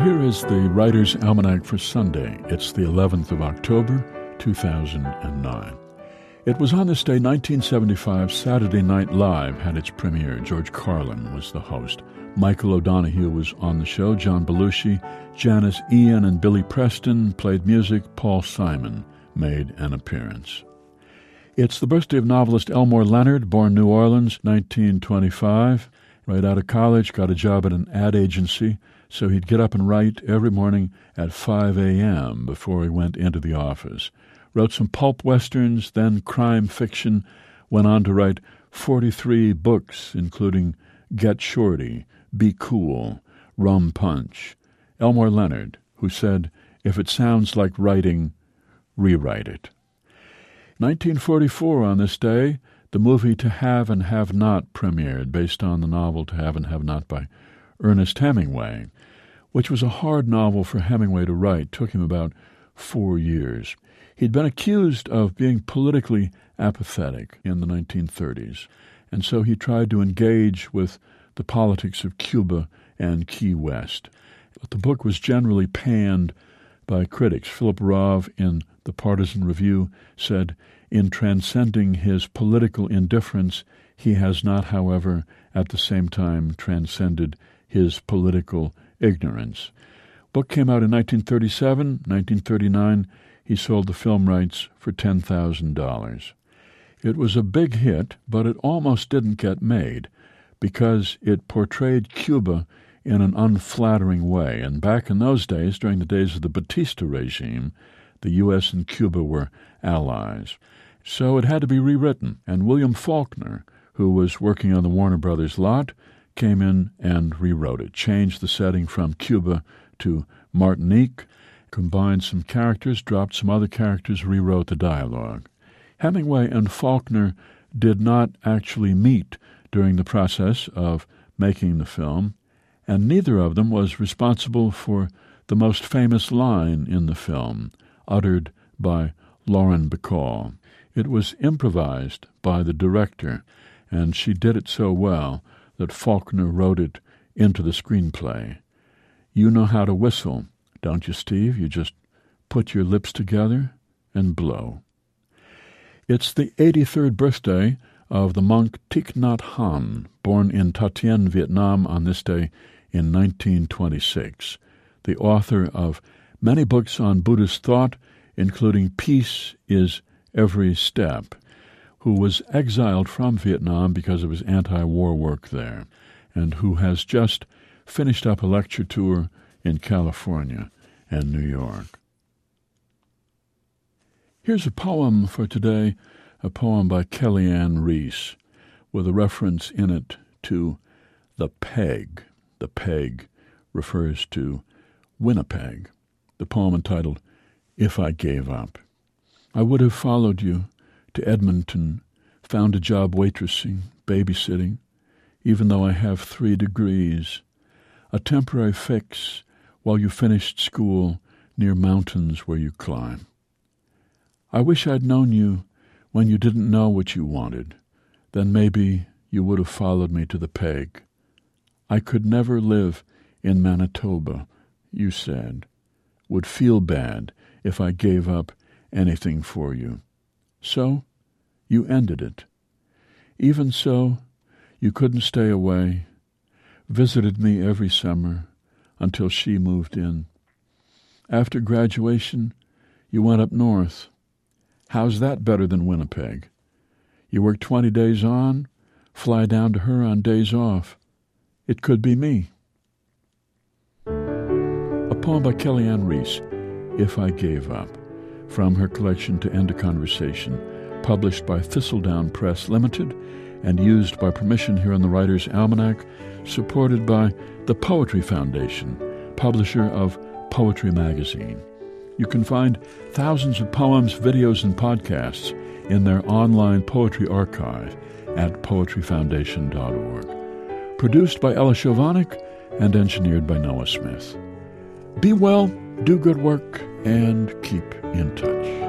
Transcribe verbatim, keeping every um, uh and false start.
here is the Writer's Almanac for Sunday. It's the eleventh of October, two thousand nine. It was on this day, nineteen seventy-five, Saturday Night Live had its premiere. George Carlin was the host. Michael O'Donoghue was on the show. John Belushi, Janis Ian, and Billy Preston played music. Paul Simon made an appearance. It's the birthday of novelist Elmore Leonard, born New Orleans, nineteen twenty-five. Right out of college, got a job at an ad agency, so he'd get up and write every morning at five a.m. before he went into the office. Wrote some pulp westerns, then crime fiction, went on to write forty-three books, including Get Shorty, Be Cool, Rum Punch. Elmore Leonard, who said, "If it sounds like writing, rewrite it." nineteen forty-four, on this day, the movie To Have and Have Not premiered, based on the novel To Have and Have Not by Ernest Hemingway, which was a hard novel for Hemingway to write. Took him about four years. He'd been accused of being politically apathetic in the nineteen thirties, and so he tried to engage with the politics of Cuba and Key West. But the book was generally panned by critics. Philip Rov in the Partisan Review said, "In transcending his political indifference, he has not, however, at the same time transcended his political ignorance." Book came out in nineteen thirty-seven. nineteen thirty-nine, he sold the film rights for ten thousand dollars. It was a big hit, but it almost didn't get made because it portrayed Cuba in an unflattering way. And back in those days, during the days of the Batista regime, the U S and Cuba were allies. So it had to be rewritten, and William Faulkner, who was working on the Warner Brothers lot, came in and rewrote it, changed the setting from Cuba to Martinique, combined some characters, dropped some other characters, rewrote the dialogue. Hemingway and Faulkner did not actually meet during the process of making the film, and neither of them was responsible for the most famous line in the film, uttered by Lauren Bacall. It was improvised by the director, and she did it so well that Faulkner wrote it into the screenplay. "You know how to whistle, don't you, Steve? You just put your lips together and blow." It's the eighty-third birthday of the monk Thich Nhat Hanh, born in Tha Tien, Vietnam on this day in nineteen twenty-six. The author of many books on Buddhist thought, including Peace is Every Step, who was exiled from Vietnam because of his anti-war work there, and who has just finished up a lecture tour in California and New York. Here's a poem for today, a poem by Kellyanne Reese, with a reference in it to the peg. The peg refers to Winnipeg. The poem entitled, "If I Gave Up." I would have followed you to Edmonton, found a job waitressing, babysitting, even though I have three degrees, a temporary fix while you finished school near mountains where you climb. I wish I'd known you when you didn't know what you wanted. Then maybe you would have followed me to the peg. I could never live in Manitoba, you said, would feel bad if I gave up anything for you. So you ended it. Even so, you couldn't stay away, visited me every summer until she moved in. After graduation, you went up north. How's that better than Winnipeg? You work twenty days on, fly down to her on days off. It could be me. A poem by Kellyanne Reese, "If I Gave Up," from her collection To End a Conversation, published by Thistledown Press Limited and used by permission here on the Writer's Almanac, supported by the Poetry Foundation, publisher of Poetry Magazine. You can find thousands of poems, videos, and podcasts in their online poetry archive at poetry foundation dot org. Produced by Ella Shovanik and engineered by Noah Smith. Be well, do good work, and keep in touch.